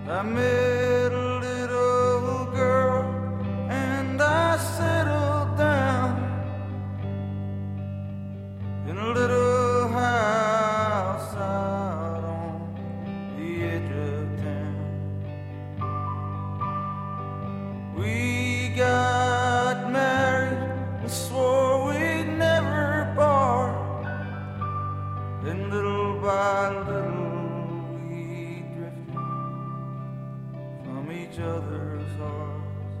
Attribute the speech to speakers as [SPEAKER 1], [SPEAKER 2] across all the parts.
[SPEAKER 1] I met a little girl and I settled down in a little house out on the edge of town. We got married and swore we'd never part, and little by little each other's hearts.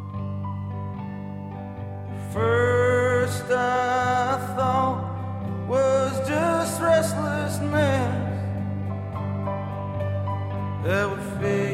[SPEAKER 1] First I thought it was just restlessness that would fade